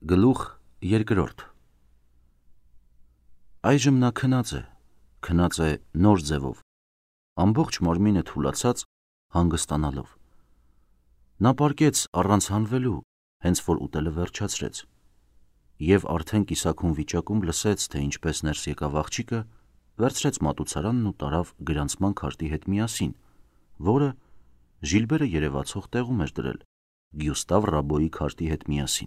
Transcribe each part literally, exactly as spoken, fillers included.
Գլուխ երկրորդ Այժմ նա քնած է, քնած է նոր ձևով, ամբողջ մարմինը թուլացած, հանգստանալով։ Նա պառկեց առանց հանվելու, հենց որ ուտելը վերջացրեց, և արդեն կիսաքուն վիճակում լսեց, թե ինչպես ներս եկավ աղջիկը, վերցրեց մատուցարանն ու տարավ գրանցման քարտի հետ միասին, որը Ժիլբերը երևացող տեղում էր դրել, Գյուստավ Ռաբոյի քարտի հետ միասին։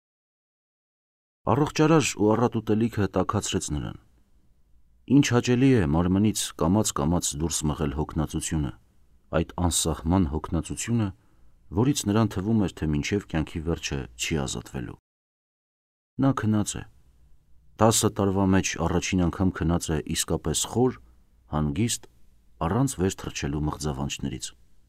Առողջարար ու առատ ուտելիքը տաքացրեց նրան։ Ինչ հաճելի է մարմնից կամաց-կամաց դուրս մղել հոգնածությունը, այդ անսահման հոգնածությունը, որից նրան թվում էր, թե մինչև կյանքի վերջը չի ազատվելու։ Նա քնած է, տասը տարվա մեջ առաջին անգամ քնած է իսկապես խոր, հանգիստ, առանց վեր թռչելու մղձավանջներից։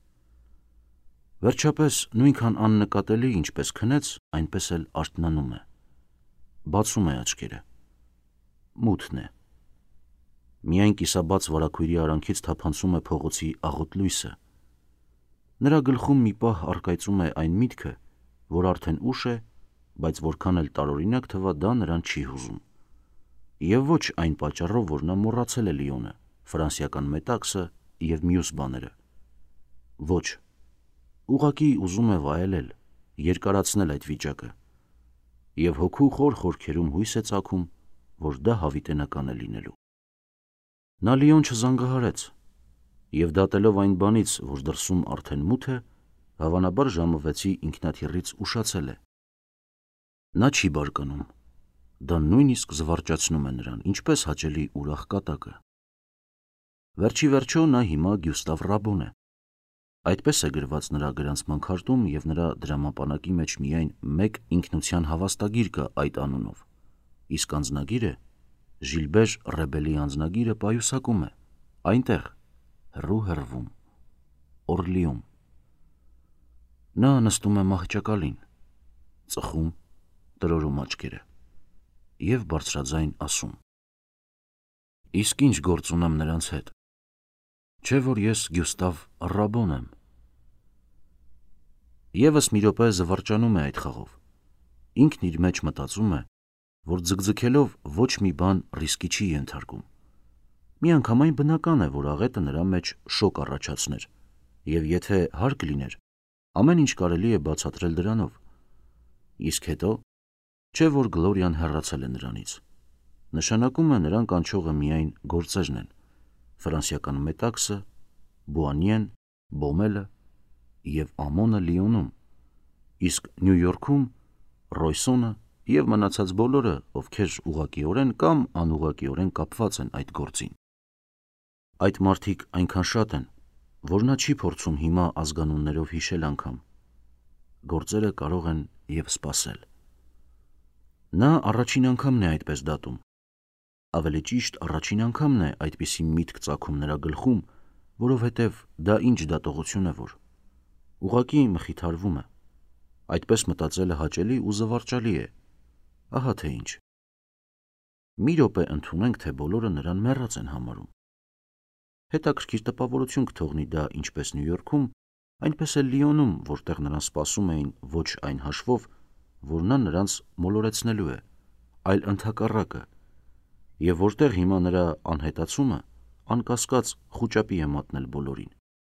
Վերջապես նույնքան աննկատելի, ինչպես քնեց, այնպես էլ արթնանում է, բացում է աչքերը, մութն է։ Միայն կիսաբաց վարագույրի արանքից թափանցում է փողոցի աղոտ լույսը։ Նրա գլխում մի պահ առկայծում է այն միտքը, որ արդեն ուշ է, բայց որքան էլ տարօրինակ թվա, դա նրան չի հուզում։ Եվ ոչ այն պատճառով, որ նա մոռացել է Լիոնը, ֆրանսիական մետաքսը և մյուս բաները։ Ոչ, ուղղակի ուզում է վայելել, երկարացնել այդ վիճակը, և հոգու խոր խորքերում հույս է ծագում, որ դա հավիտենական է լինելու։ Նա Լիոն չզանգահարեց, և դատելով այն բանից, որ դրսում արդեն մութ է, հավանաբար ժամը վեցի ինքնաթիռից ուշացել է։ Նա չի բարկանում, դա նույնիսկ զվարճացնում է նրան, ինչպես հաճելի ուրախ կատակը։ Վերջի վերջո նա հիմա Գյուստավ Ռաբոն է։ Այդպես է գրված նրա գրանցման քարտում, և նրա դրամապանակի մեջ միայն մեկ ինքնության հավաստագիր կա այդ անունով, իսկ անձնագիրը, Ժիլբեր Ռեբելի անձնագիրը պայուսակում է, այնտեղ, հեռու հեռվում, Օրլիում։ Նա նստում է մահճակալին, ծխում, տրորում աչքերը և բարձրաձայն ասում. Իսկ ինչ գործ ունեմ նրանց հետ, չէ՞ որ ես Գյուստավ Ռաբոն եմ։ Եվս մի րոպե զվարճանում է այդ խաղով, ինքն իր մեջ մտածում է, որ ձգձգելով ոչ մի բան ռիսկի չի ենթարկում։ Միանգամայն բնական է, որ աղետը նրա մեջ շոկ առաջացներ, և եթե հարկ լիներ, ամեն ինչ կարելի է բացատրել դրանով։ Իսկ հետո, չէ՞ որ Գլորիան հեռացել է նրանից։ Նշանակում է նրան կանչողը միայն գործերն են, ֆրանսիական մետաքսը, Բուանիեն, Բոմելը և Ամոնը Լիոնում, իսկ Նյու Յորքում Ռոյսոնը և մնացած բոլորը, ովքեր ուղղակիորեն կամ անուղղակիորեն կապված են այդ գործին։ Այդ մարդիկ այնքան շատ են, որ նա չի փորձում հիմա ազգանուններով հիշել անգամ։ Գործերը կարող են և սպասել։ Նա առաջին անգամն է այդպես դատում։ Ավելի ճիշտ, առաջին անգամն է այդպիսի միտք ծագում նրա գլխում, որովհետև դա ինչ դատողություն է որ։ Ուղղակի մխիթարվում է։ Այդպես մտածելը հաճելի ու զվարճալի է։ Ահա թե ինչ։ Մի րոպե ընդունենք, թե բոլորը նրան մեռած են համարում։ Հետաքրքիր տպավորություն կթողնի դա ինչպես Նյու Յորքում, այնպես էլ Լիոնում, որտեղ նրան սպասում էին ոչ այն հաշվով, որ նա նրանց մոլորեցնելու է, այլ ընդհակառակը, և որտեղ հիմա նրա անհետացումը անկասկած խուճապի է մատնել բոլորին։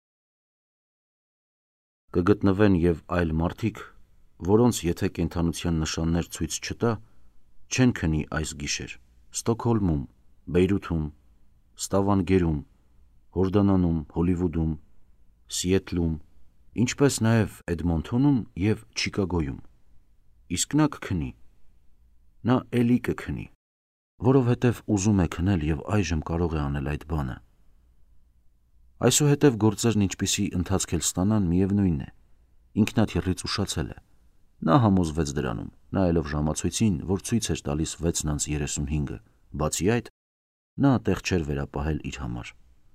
Կգտնվեն և այլ մարդիկ, որոնց եթե կենդանության նշաններ ցույց չտա, չեն քնի այս գիշեր Ստոկհոլմում, Բեյրութում, Ստավանգերում, Հորդանանում, Հոլիվուդում, Սիեթլում, ինչպես նաև Էդմոնթոնում և Չիկագոյում։ Իսկ նա կքնի։ Նա էլի կքնի, որովհետև ուզում է քնել և այժմ կարող է անել այդ բանը։ Այսուհետև գործերն ինչպիսի ընթացք էլ ստանան, միևնույն է, ինքնաթիռից ուշացել է։ Նա համոզվեց դրանում, նայելով ժամացույցին, որ ցույց էր տալիս վեցն անց երեսունհինգը, բացի այդ, նա տեղ չէր վերապահել իր համար։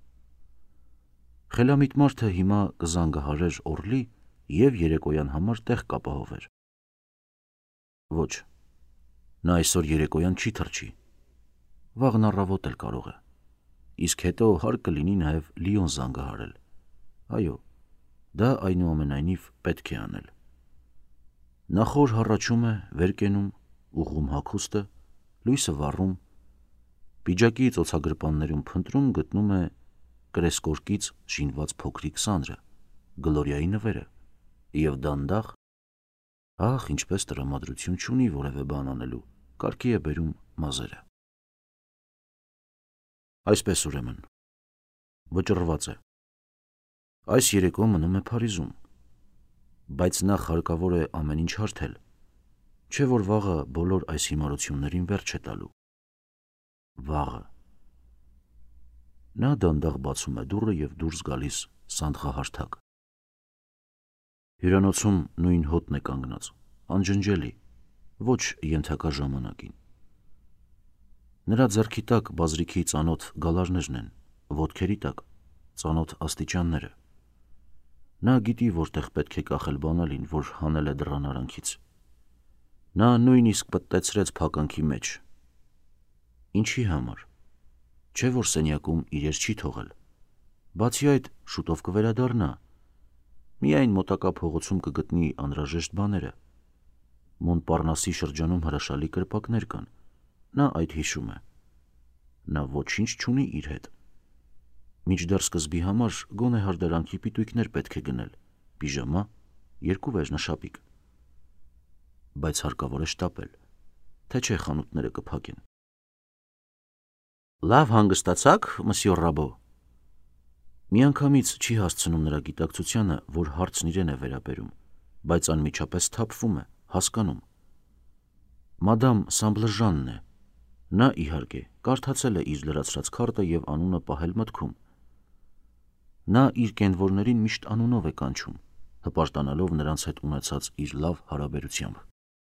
Խելամիտ մարդը հիմա կզանգահարեր Օրլի և երեկոյան համար տեղ կապահովեր։ Ոչ, նա այսօր երեկոյան չի թռչի, վաղն առավոտ էլ կարող է, իսկ հետո հարկ կլինի նաև Լիոն զանգահարել։ Այո, դա այնուամենայնիվ պետք է անել։ Նա խոր հառաչում է, վեր կենում ուղղում հագուստը, լույսը վառում, պիջակի ծոցագրպաններում փնտրում գտնում է կրեսկորկից շինված փոքրիկ սանրը, Գլորիայի նվերը, և դանդաղ, ախ, ինչպես տրամադրություն չունի որևէ բան անելու, կարգի է բերում մազերը։ Այսպես ուրեմն, վճռված է։ Այս երեկո մնում է Փարիզում, բայց նախ հարկավոր է ամեն ինչ հարթել, չէ որ վաղը բոլոր այս հիմարություններին վերջ է տալու։ Վաղը։ Նա դանդաղ բացում է դուռը և դուրս գալիս սանդղահարթակ։ Հյուրանոցում նույն հոտն է կանգնած, անջնջելի, ոչ ենթակա ժամանակին։ Նրա ձեռքի տակ բազրիքի ծանոթ գալարներն են, ոտքերի տակ ծանոթ աստիճանները։ Նա գիտի, որտեղ պետք է կախել բանալին, որ հանել է դռան արանքից։ Նա նույնիսկ պտտեցրեց փականքի մեջ։ Ինչի համար։ Չէ որ սենյակում իրեր չի թողել։ Բացի այդ, շուտով կվերադառնա։ Միայն մոտակա փողոցում կգտնի անհրաժեշտ բաները։ Մոնպարնասի շրջանում հրաշալի կրպակներ կան, նա այդ հիշում է։ Նա ոչինչ չունի իր հետ։ Մինչդեռ սկզբի համար գոնե հարդարանքի պիտույքներ պետք է գնել, պիժամա, երկու վերջնաշապիկ։ Բայց հարկավոր է շտապել, թե չէ խանութները կփակեն։ Լավ հանգստացաք, մսյոր Ռաբո։ Միանգամից չի հասցնում նրա գիտակցությանը, որ հարցն իրեն է վերաբերում, բայց անմիջապես թափվում է, հասկանում։ Մադամ Սամբլժանն է։ Նա, իհարկե, կարդացել է իր լրացրած քարտը և անունը պահել մտքում։ Նա իր կենվորներին միշտ անունով է կանչում, հպարտանալով նրանց հետ ունեցած իր լավ հարաբերությամբ։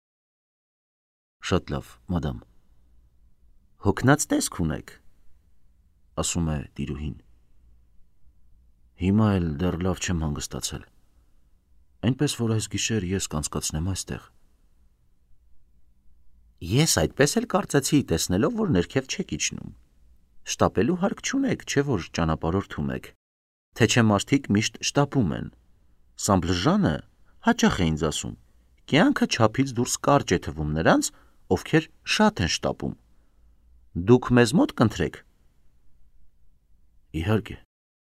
Շատ լավ, մադամ։ Հոգնած տեսք ունեք, ասում է տիրուհին։ Հիմա էլ դեռ լավ չեմ հանգստացել։ Այնպես որ այս գիշեր ես կանցկացնեմ այստեղ։ Ես այդպես էլ կարծեցի, տեսնելով, որ ներքև չեք իջնում։ Շտապելու հարկ չունեք, չէ որ ճանապարհորդում եք, թե չէ մարդիկ միշտ շտապում են։ Սամբլժանը հաճախ է ինձ ասում, կյանքը չափից դուրս կարճ է թվում նրանց, ովքեր շատ են շտապում։ Դուք մեզ մոտ կընտրեք։ Իհարկե։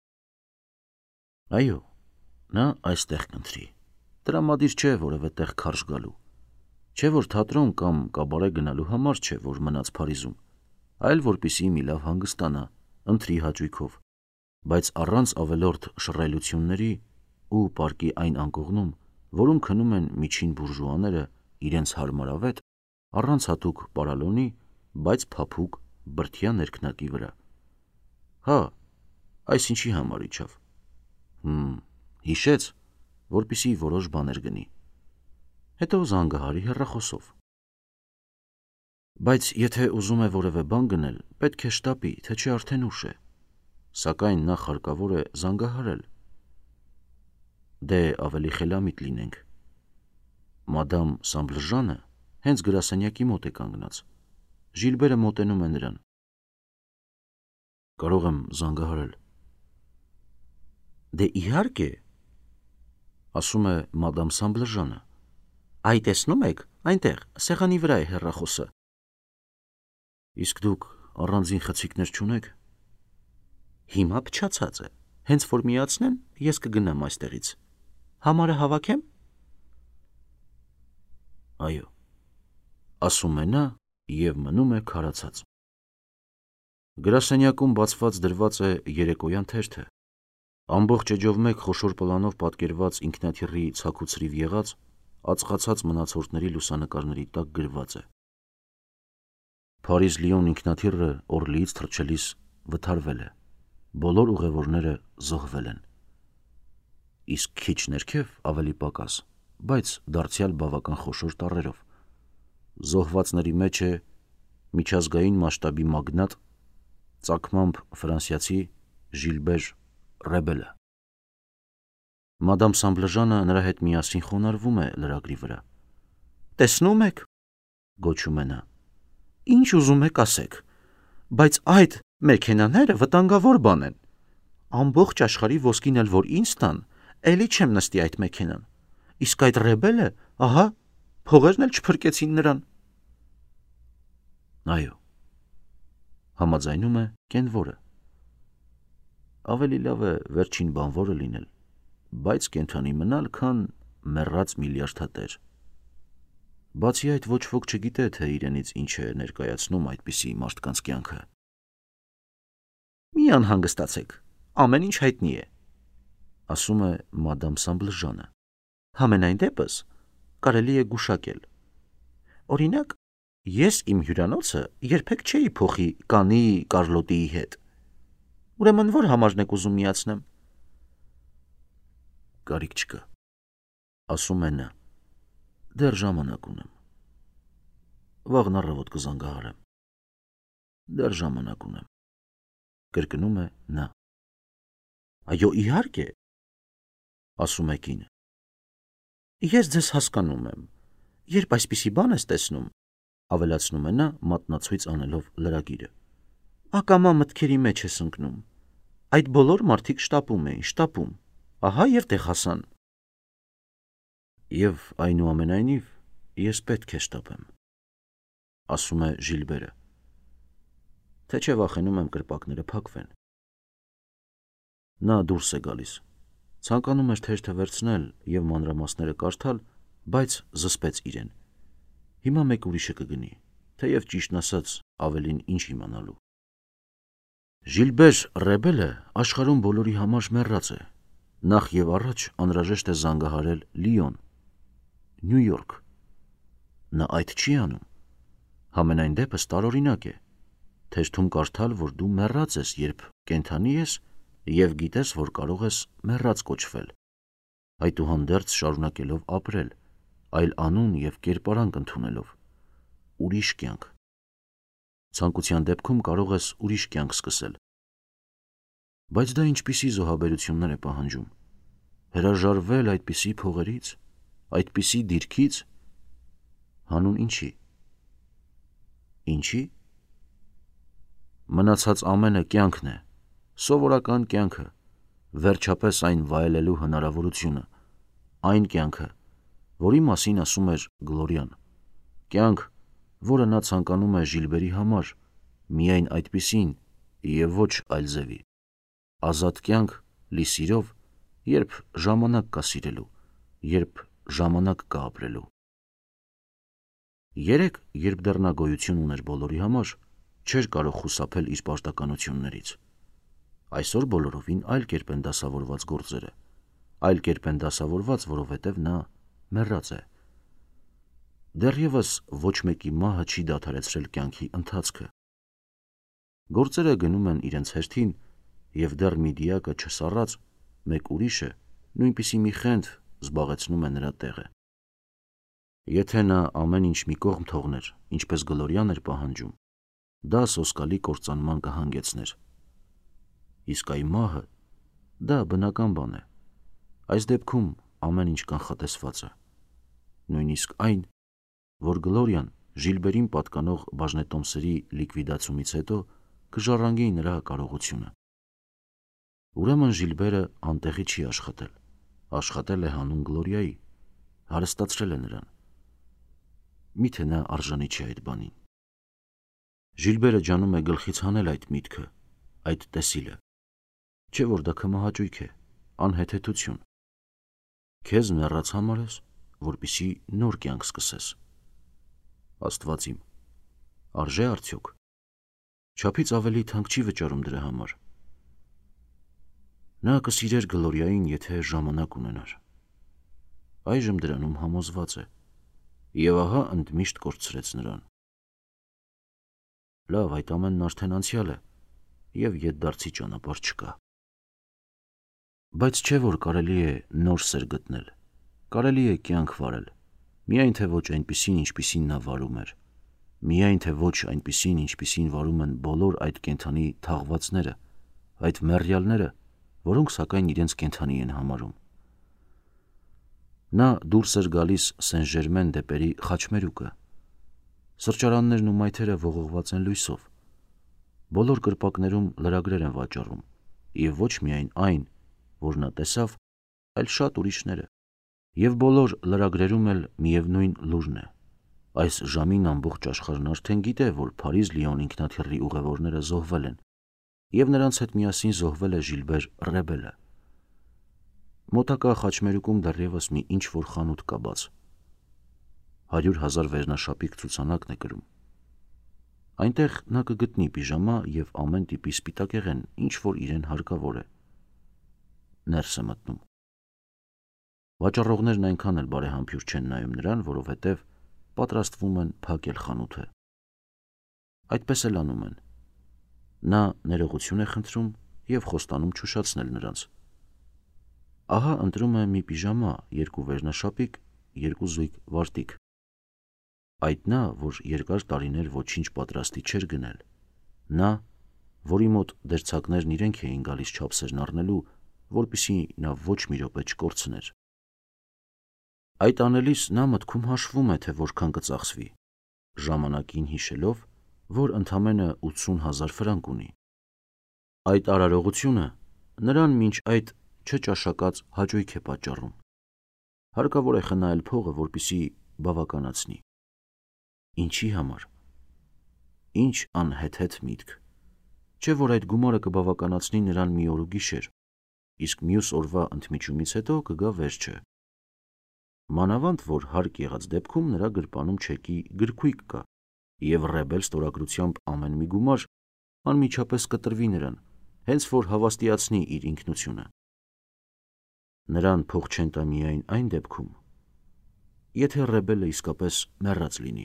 Այո, նա այստեղ կընտրի։ Տրամադիր չէ որևէ տեղ քարշ գալու։ Չէ որ թատրոն կամ կաբարե գնալու համար չէ, որ մնաց Փարիզում, այլ որպեսզի մի լավ հանգստանա, ընտրի հաճույքով, բայց առանց ավելորդ շռայլությունների ու պարկի այն անկողնում, որում քնում են միջին բուրժուաները իրենց հարմարավետ, առանց հատուկ պարալոնի, բայց փափուկ բրդյա ներքնակի վրա։ Հա, այս ինչի համար իջավ։ Հմ, հիշեց, որպեսզի որոշ բաներ գնի։ Հետո զանգահարի հեռախոսով։ Բայց եթե ուզում է որևէ բան գնել, պետք է շտապի, թե չէ արդեն ուշ է։ Սակայն նախ հարկավոր է զանգահարել։ Դե ավելի խելամիտ լինենք։ Մադամ Սամբլժանը հենց գրասենյակի մոտ է կանգնած։ Ժիլբերը մոտենում է նրան։ Կարող եմ զանգահարել։ Դե իհարկե, ասում է մադամ Սամբլժանը։ Այ տեսնում եք, այնտեղ, սեղանի վրա է հեռախոսը։ Իսկ դուք առանձին խցիկներ չունեք։ Հիմա փչացած է, հենց որ միացնեն, ես կգնամ այստեղից։ Համարը հավաքեմ։ Այո, ասում է նա և մնում է քարացած։ Գրասենյակում բացված դրված է երեկոյան թերթը։ Ամբողջ էջով մեկ խոշոր պլանով պատկերված ինքնաթիռի ցաքուցրիվ եղած, ածխացած մնացորդների լուսանկարների տակ գրված է. Փարիզ-Լիոն ինքնաթիռը Օրլիից թռչելիս վթարվել է, բոլոր ուղևորները զոհվել են։ Իսկ քիչ ներքև ավելի պակաս, բայց դարձյալ բավական խոշոր տառերով։ Զոհվածների մեջ է միջազգային մասշտաբի մագնատ, ծագմամբ ֆրանսիացի Ժիլբեր Ռեբելը։ Մադամ Սամբլժանը նրա հետ միասին խոնարհվում է լրագրի վրա։ Տեսնում եք, գոչում է նա։ Ինչ ուզում եք ասեք, բայց այդ մեքենաները վտանգավոր բան են։ Ամբողջ աշխարհի ոսկին էլ որ ինձ տան, էլի չեմ նստի այդ մեքենան։ Իսկ այդ Ռեբելը, ահա, փողերն էլ չփրկեցին նրան։ Այո։ Համաձայնում է կենվորը։ Ավելի լավ է վերջին բանվորը լինել, բայց կենդանի մնալ, քան մեռած միլիարդատեր։ Բացի այդ, ոչ ոք չգիտե, թե իրենից ինչ է ներկայացնում այդպիսի մարդկանց կյանքը։ Մի անհանգստացեք, ամեն ինչ հայտնի է, ասում է մադամ Սամբլժանը։ Համենայն դեպս կարելի է գուշակել։ Օրինակ, ես իմ հյուրանոցը երբեք չէի փոխի կանի Կարլոտիի հետ։ Ուրեմն որ համարն եք ուզում միացնեմ։ Կարիք չկա, ասում է նա։ Դեռ ժամանակ ունեմ։ Վաղն առավոտ կզանգահարեմ։ Դեռ ժամանակ ունեմ, կրկնում է նա։ Այո, իհարկե, ասում է կինը։ Ես ձեզ հասկանում եմ, երբ այսպիսի բան ես տեսնում, ավելացնում է նա մատնացույց անելով լրագիրը։ Ակամա մտքերի մեջ ես ընկնում։ Այդ բոլոր մարդիկ շտապում էին, շտապում, ահա և տեղ հասան։ Եվ այնուամենայնիվ ես պետք է շտապեմ, ասում է Ժիլբերը, թե չէ վախենում եմ կրպակները փակվեն։ Նա դուրս է գալիս, ցանկանում էր թերթը վերցնել և մանրամասները կարդալ, բայց զսպեց իրեն։ Հիմա մեկ ուրիշը կգնի, թեև ճիշտն ասած ավելին ինչ իմանալու։ Ժիլբեր Ռեբելը աշխարհում բոլորի համար մեռած է։ Նախ և առաջ անհրաժեշտ է զանգահարել Լիոն, Նյու Յորք։ Նա այդ չի անում։ Համենայն դեպս տարօրինակ է թերթում կարդալ, որ դու մեռած ես, երբ կենդանի ես և գիտես, որ կարող ես մեռած կոչվել, այդուհանդերձ շարունակելով ապրել, այլ անուն և կերպարանք ընդունելով, ուրիշ կյանք։ Ցանկության դեպքում կարող ես ուրիշ կյանք սկսել։ Բայց դա ինչպիսի զոհաբերություններ է պահանջում։ Հրաժարվել այդպիսի փողերից, այդպիսի դիրքից, հանուն ինչի։ Ինչի։ Մնացած ամենը կյանքն է, սովորական կյանքը, վերջապես այն վայելելու հնարավորությունը, այն կյանքը, որի մասին ասում էր Գլորիան, կյանք, որը նա ցանկանում է Ժիլբերի համար, միայն այդպիսին և ոչ այլ ձևի, ազատ կյանք լի սիրով, երբ ժամանակ կա սիրելու, երբ ժամանակ կա ապրելու։ Երեկ, երբ դեռ նա գոյություն ուներ բոլորի համար, չէր կարող խուսափել իր պարտականություններից։ Այսօր բոլորովին այլ կերպ են դասավորված գործերը, այլ կերպ են դասավորված, որովհետև նա մեռած է։ Դեռևս ոչ մեկի մահը չի դադարեցրել կյանքի ընթացքը։ Գործերը գնում են իրենց հերթին, և դեռ մի դիակը չսառած, մեկ ուրիշը, նույնպիսի մի խենթ զբաղեցնում է նրա տեղը։ Եթե նա ամեն ինչ մի կողմ թողներ, ինչպես Գլորիան էր պահանջում, դա սոսկալի կործանման կհանգեցներ։ Իսկ այ մահը, դա բնական բան է։ Այս դեպքում ամեն ինչ կանխատեսված է։ Նույնիսկ այն, որ Գլորիան Ժիլբերին պատկանող բաժնետոմսերի լիկվիդացումից հետո կժառանգի նրա կարողությունը։ Ուրեմն Ժիլբերը անտեղի չի աշխատել, աշխատել է հանուն Գլորիայի, հարստացրել է նրան։ Միթե նա արժանի չէ այդ բանին։ Ժիլբերը ջանում է գլխից հանել այդ միտքը, այդ տեսիլը, չէ որ դա քմահաճույք է, անհեթեթություն։ Քեզ մեռած համարես, որպեսզի նոր կյանք սկսես։ Աստված իմ, արժե արդյոք։ Չափից ավելի թանկ չի վճարում դրա համար։ Նա կսիրեր Գլորիային, եթե ժամանակ ունենար։ Այժմ դրանում համոզված է, և ահա ընդմիշտ կորցրեց նրան։ Լավ, այդ ամենն արդեն անցյալ է, և ետդարձի ճանապարհ չկա։ Բայց չէ որ կարելի է նոր սեր գտնել, կարելի է կյանք վարել, միայն թե ոչ այնպիսին, ինչպիսին նա վարում էր, միայն թե ոչ այնպիսին, ինչպիսին վարում են բոլոր այդ կենդանի թաղվածները, այդ մեռյալները, որոնք սակայն իրենց կենդանի են համարում։ Նա դուրս էր գալիս Սեն-Ժերմեն դեպերի խաչմերուկը։ Սրճարաններն ու մայթերը ողողված են լույսով։ Բոլոր կրպակներում լրագրեր են վաճառում, և ոչ միայն այն, որ նա տեսավ, այլ շատ ուրիշները, և բոլոր լրագրերում էլ միևնույն լուրն է։ Այս ժամին ամբողջ աշխարհն արդեն գիտե, որ Փարիզ-Լիոն ինքնաթիռի ուղևորները զոհվել են, եւ նրանց հետ միասին զոհվել է Ժիլբեր Ռեբելը։ Մոտակա խաչմերուկում դեռևս մի ինչ-որ խանութ կա բաց։ Հարյուր հազար վերնաշապիկ ցուցանակն է կրում։ Այնտեղ նա կգտնի պիժամա եւ ամեն տիպի սպիտակեղեն, ինչ որ իրեն հարկավոր է։ Ներս է մտնում։ Վաճառողներն այնքան էլ բարեհամբույր չեն նայում նրան, որովհետև պատրաստվում են փակել խանութը։ Այդպես էլ անում են։ Նա ներողություն է խնդրում եւ խոստանում չուշացնել նրանց։ Ահա ընտրում է մի պիժամա, երկու վերնաշապիկ, երկու զույգ վարտիք։ Այդ նա, որ երկար տարիներ ոչինչ պատրաստի չէր գնել։ Նա, որի մոտ դերձակներն իրենք էին գալիս չափսերն առնելու, որպեսզի նա ոչ մի րոպե չկորցներ։ Այդ անելիս նա մտքում հաշվում է, թե որքան կծախսվի, ժամանակին հիշելով, որ ընդամենը ութսուն հազար ֆրանկ ունի։ Այդ արարողությունը նրան մինչ այդ չճաշակած հաճույք է պատճառում։ Հարկավոր է խնայել փողը, որպեսզի բավականացնի։ Ինչի համար։ Ինչ անհեթեթ միտք։ Չէ՞ որ այդ գումարը կբավականացնի նրան մի օր ու գիշեր, իսկ մյուս օրվա ընդմիջումից հետո կգա վերջը։ Մանավանդ որ հարկ եղած դեպքում նրա գրպանում չեկի գրքույկ կա, եւ Ռեբել ստորագրությամբ ամեն մի գումար անմիջապես կտրվի նրան, հենց որ հավաստիացնի իր ինքնությունը։ Նրան փող չեն տա միայն այն դեպքում, եթե Ռեբելը իսկապես մեռած լինի։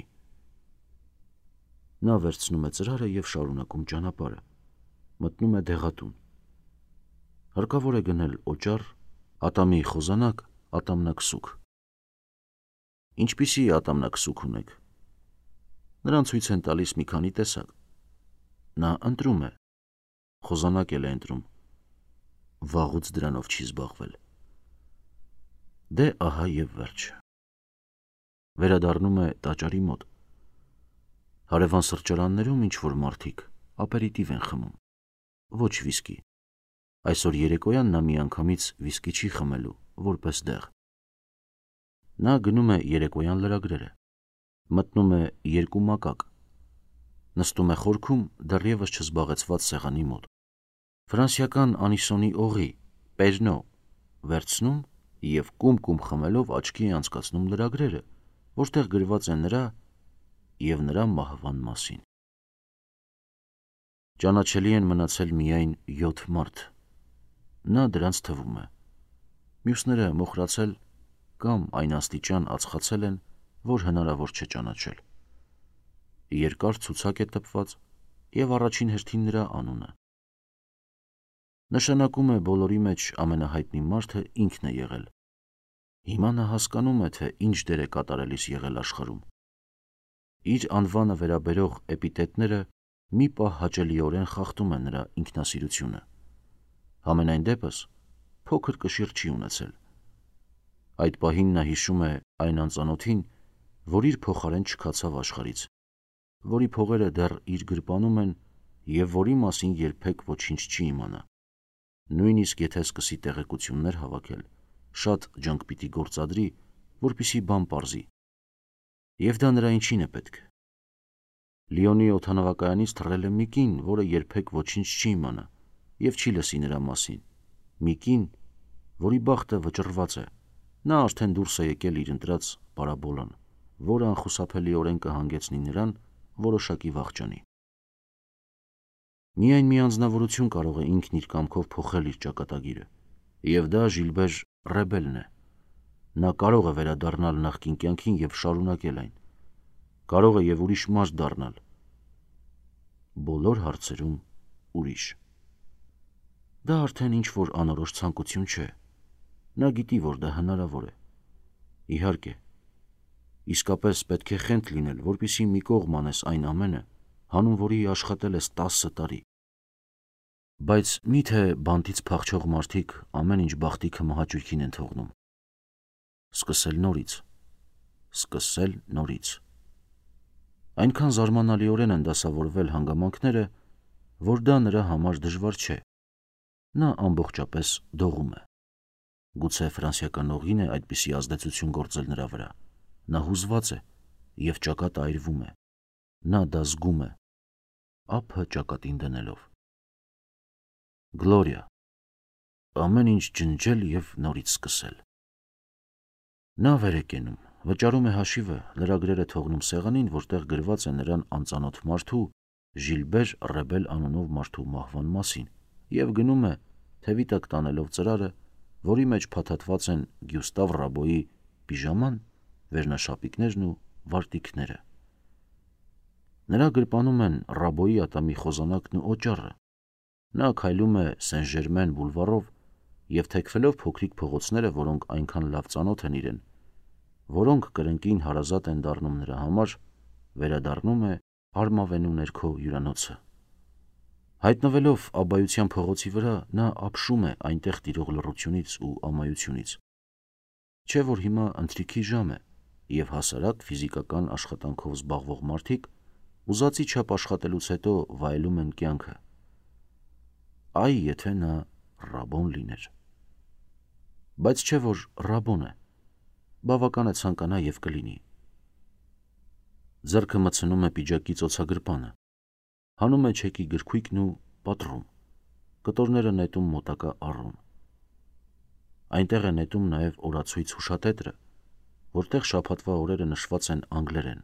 Նա վերցնում է ծրարը եւ շարունակում ճանապարհը։ Մտնում է դեղատուն։ Հարկավոր է գնել օճառ, ատամի խոզանակ, ատամնակսուկ։ Ինչպիսի ատամնակսուկ ունեք։ Նրան ցույց են տալիս մի քանի տեսակ։ Նա ընտրում է։ Խոզանակ էլ է ընտրում։ Վաղուց դրանով չի զբաղվել։ Դե ահա եւ վերջը։ Վերադառնում է տաճարի մոտ։ Հարևան սրճարաններում ինչ որ մարդիկ ապերիտիվ են խմում։ Ոչ վիսկի։ Այսօր երեկոյան նա միանգամից վիսկի չի խմելու, որպես դեղ։ Նա գնում է երեկոյան լրագրերը։ Մտնում է երկու մակակ։ Նստում է խորքում դեռևս չզբաղեցված սեղանի մոտ։ Ֆրանսիական անիսոնի օղի, Պեժնո, վերցնում եւ կում-կում խմելով աչքի է անցկացնում լրագրերը, որտեղ գրված է նրա եւ նրա մահվան մասին։ Ճանաչելի են մնացել միայն յոթ մարդ։ Նա դրանց թվում է։ Մյուսները մոխրացել կամ այն աստիճան ածխացել են, որ հնարավոր չէ ճանաչել։ Երկար ցուցակ է տպված եւ առաջին հերթին նրա անունը։ Նշանակում է բոլորի մեջ ամենահայտնի մարդը ինքն է եղել։ Հիմա նա հասկանում է, թե ինչ դեր է կատարելիս եղել աշխարհում։ Իր անվանը վերաբերող էպիտետները մի պահ հաճելիորեն խախտում են նրա ինքնասիրությունը։ Համենայն դեպս փոքր կշիռ չի ունեցել։ Այդ պահին նա հիշում է այն անծանոթին, որ իր փոխարեն չքացավ աշխարից, որի փողերը դեռ իր գրպանում են եւ որի մասին երբեք ոչինչ չի իմանա։ Նույնիսկ եթե սկսի տեղեկություններ հավաքել, շատ ջանք պիտի գործադրի, որպեսզի բան պարզի։ Եվ դա նրա ինչին է պետք։ Լիոնի օդանավակայանից թռել է մի կին, որը երբեք ոչինչ չի իմանա եւ չի լսի նրա մասին։ Մի կին, որի բախտը վճռված է։ Նա արդեն դուրս է եկել իր ընտրած պարաբոլան, որը անխուսափելիորեն կհանգեցնի նրան որոշակի վախճանի։ Միայն մի անձնավորություն կարող է ինքն իր կամքով փոխել իր ճակատագիրը, եւ դա Ժիլբեր Ռեբելն է։ Նա կարող է վերադառնալ նախկին կյանքին եւ շարունակել այն։ Կարող է եւ ուրիշ մարդ դառնալ։ Բոլոր հարցերում ուրիշ։ Դա արդեն ինչ որ անորոշ ցանկություն չէ։ Նա գիտի, որ դա հնարավոր է։ Իհարկե, իսկապես պետք է խենթ լինել, որպեսզի մի կողմ անես այն ամենը, հանուն որի աշխատել ես տասը տարի։ Բայց միթե բանտից փախչող մարդիկ ամեն ինչ բախտիքը մահաճույքին են թողնում։ Սկսել նորից։ Սկսել նորից։ Այնքան զարմանալիորեն են դասավորվել հանգամանքները, որ դա նրա համար դժվար չէ։ Նա ամբողջապես դողում է։ Գուցե ֆրանսիական օղին է այդպիսի ազդեցություն գործել նրա վրա։ Նա հուզված է, և ճակատը այրվում է, նա դա զգում է, ափը ճակատին դնելով։ Գլորիա, ամեն ինչ ջնջել և նորից սկսել։ Նա վեր է կենում, վճարում է հաշիվը, լրագրերը թողնում սեղանին, որտեղ գրված է նրան անծանոթ մարդու, Ժիլբեր Ռեբել անունով մարդու մահվան մասին, և գնում է, թևի տակ տանելով ծրարը, որի մեջ փաթաթված են Գյուստավ Ռաբոյի պիժաման, վերնաշապիկներն ու վարտիքները։ Նրա գրպանում են Ռաբոյի ատամի խոզանակն ու օճառը։ Նա քայլում է Սեն-Ժերմեն բուլվարով և թեքվելով փոքրիկ փողոցները, որոնք այնքան լավ ծանոթ են իրեն, որոնք կրկին հարազատ են դառնում նրա համար, վերադառնում է Արմավենու ներքո հյուրանոցը։ Հայտնվելով Աբբայության փողոցի վրա, նա ապշում է այնտեղ տիրող լռությունից ու ամայությունից։ Չէ՞ որ հիմա ընթրիքի ժամ է, և հասարակ ֆիզիկական աշխատանքով զբաղվող մարդիկ ուզածի չափ աշխատելուց հետո վայելում են կյանքը։ Այ եթե նա Ռաբոն լիներ։ Բայց չէ որ Ռաբոն է, բավական է ցանկանա և կլինի։ Ձեռքը մտցնում է պիջակի ծոցագրպանը, հանում է չեկի գրքույկն ու պատռում, կտորները նետում մոտակա առուն։ Այնտեղ է նետում նաև օրացույց հուշատետրը, որտեղ շաբաթվա օրերը նշված են անգլերեն։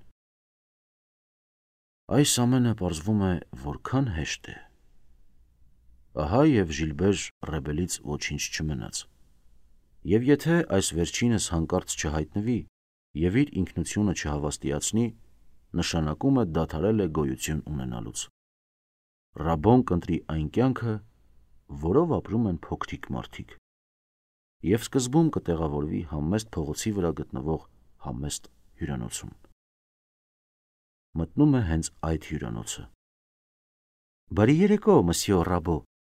Այս ամենը պարզվում է որքան հեշտ է։ Ահա և Ժիլբեր Ռեբելից ոչինչ չմնաց։ Եվ եթե այս վերջինս հանկարծ չհայտնվի և իր ինքնությունը չհավաստիացնի, նշանակում է դադարել է գոյություն ունենալուց։ Ռաբոն կընտրի այն կյանքը, որով ապրում են փոքրիկ մարդիկ, և սկզբում կտեղավորվի համեստ փողոցի վրա գտնվող համեստ հյուրանոցում։ Մտնում է հենց այդ հյուրանոցը։ Բարի երեկո, մսյո Ռաբո։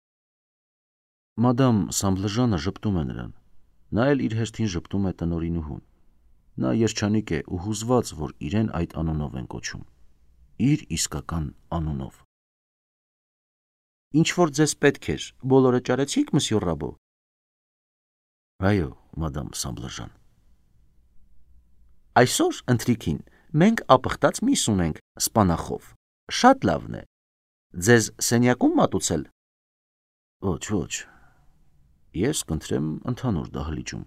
Մադամ Սամբլժանը ժպտում է նրան, նա էլ իր հերթին ժպտում է տնօրինուհուն։ Նա երջանիկ է ու հուզված, որ իրեն այդ անունով են կոչում, իր իսկական անունով։ Ինչ-որ ձեզ պետք էր, բոլորը ճարեցի՞ք, մսյո Ռաբո։ Այո, մադամ Սամբլժան։ Այսօր ընթրիքին մենք ապխտած միս ունենք սպանախով, շատ լավն է, ձեզ սենյակում մատուցել։ Ոչ, ոչ, ես կընտրեմ ընդհանուր դահլիճում։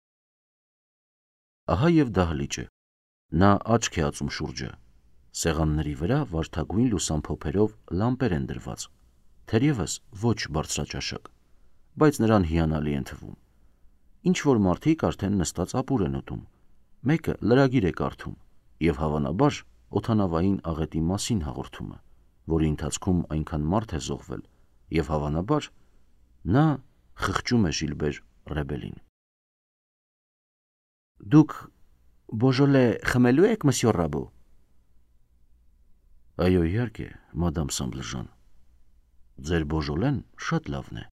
Ահա և դահլիճը, նա աչք է ածում շուրջը, սեղանների վրա վարդագույն լուսամփոփերով լամպեր են դրված, թերևս ոչ բարձրաճաշակ, բայց նրան հիանալի են թվում։ Ինչ-որ մարդիկ արդեն նստած ապուր են ուտում, մեկը լրագիր է կարդում և հավանաբար օդանավային աղետի մասին հաղորդումը, որի ընթացքում այնքան մարդ է զոհվել, և հավանաբար նա խղճում է Ժիլբեր Ռեբելին։ Դուք բոժոլե խմելու եք, մսյո Ռաբո։ Այո, իհարկե, մադամ Սամբլժան, ձեր բոժոլեն շատ լավն է։